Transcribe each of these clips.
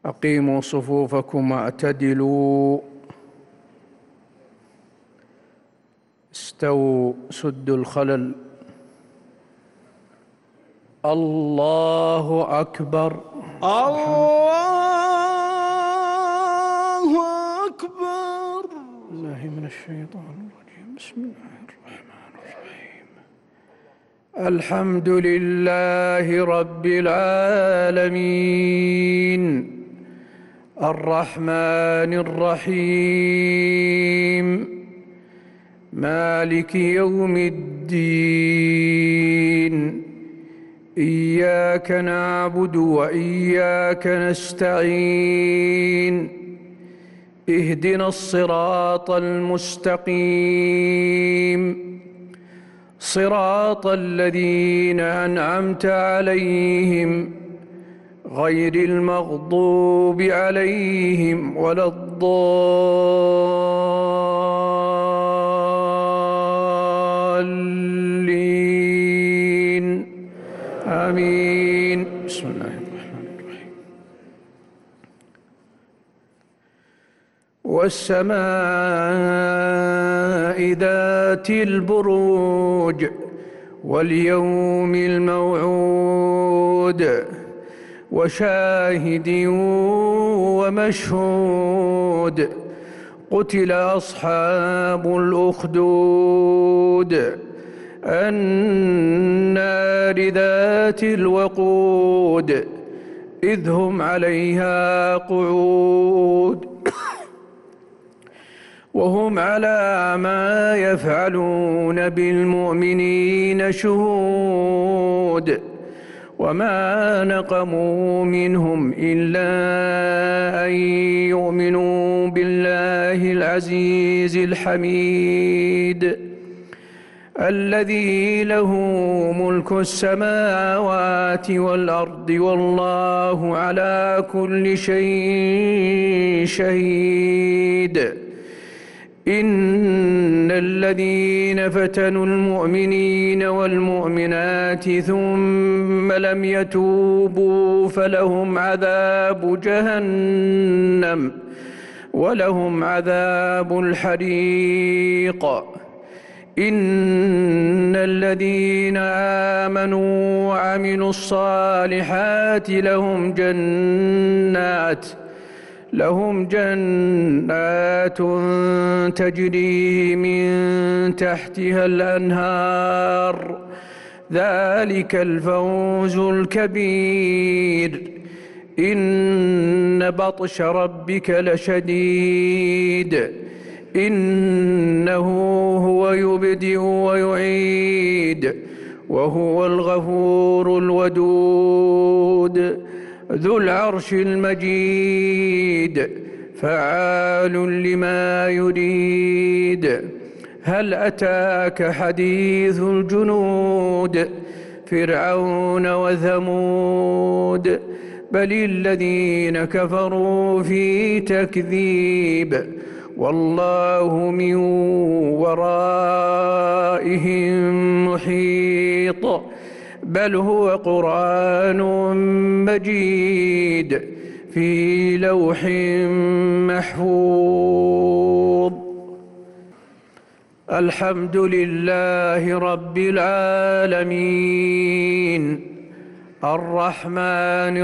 أقيموا صفوفكم واعتدلوا استووا سدوا الخلل. الله أكبر. الله أكبر. الله من الشيطان الرجيم. بسم الله الرحمن الرحيم. الحمد لله رب العالمين الرحمن الرحيم مالك يوم الدين. إياك نعبد وإياك نستعين. اهدنا الصراط المستقيم صراط الذين أنعمت عليهم غير المغضوب عليهم ولا الضالين. آمين. بسم الله الرحمن الرحيم. والسماء ذات البروج واليوم الموعود وشاهد ومشهود. قتل أصحاب الأخدود النار ذات الوقود إذ هم عليها قعود وهم على ما يفعلون بالمؤمنين شهود. وما نقموا منهم إلا أن يؤمنوا بالله العزيز الحميد الذي له ملك السماوات والأرض والله على كل شيء شهيد. إن الذين فتنوا المؤمنين والمؤمنات ثم لم يتوبوا فلهم عذاب جهنم ولهم عذاب الحريق. إن الذين آمنوا وعملوا الصالحات لهم جنات تجري من تحتها الأنهار ذلك الفوز الكبير. إن بطش ربك لشديد إنه هو يبدئ ويعيد وهو الغفور الودود ذو العرش المجيد فعال لما يريد. هل أتاك حديث الجنود فرعون وثمود بل الذين كفروا في تكذيب والله من ورائهم محيط. بل هو قرآن مجيد في لوح محفوظ. الحمد لله رب العالمين الرحمن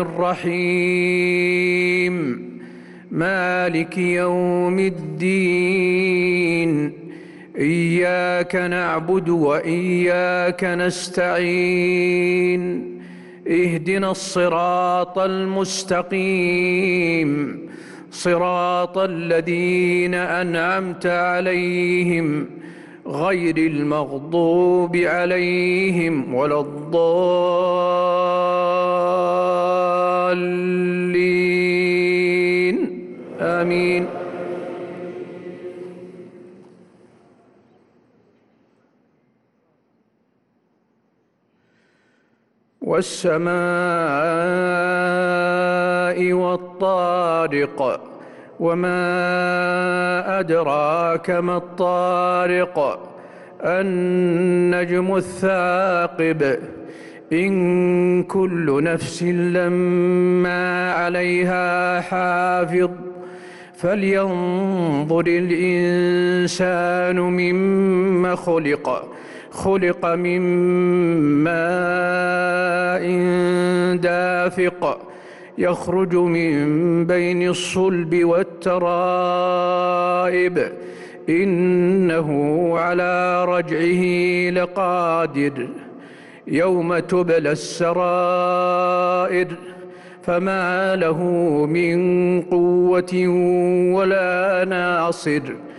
الرحيم مالك يوم الدين. إياك نعبد وإياك نستعين. اهدنا الصراط المستقيم صراط الذين أنعمت عليهم غير المغضوب عليهم ولا الضالين. آمين. والسماء والطارق وما أدراك ما الطارق النجم الثاقب إن كل نفس لما عليها حافظ فلينظر الإنسان مما خلق من ماء دافق يخرج من بين الصلب والترائب إنه على رجعه لقادر يوم تبلى السرائر فما له من قوة ولا ناصر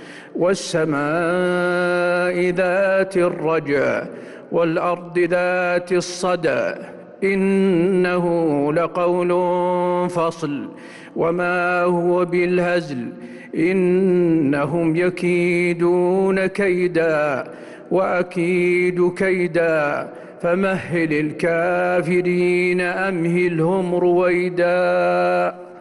والسماء ذات الرجع والأرض ذات الصدع إنه لقول فصل وما هو بالهزل إنهم يكيدون كيدا وأكيد كيدا فمهل الكافرين أمهلهم رويدا.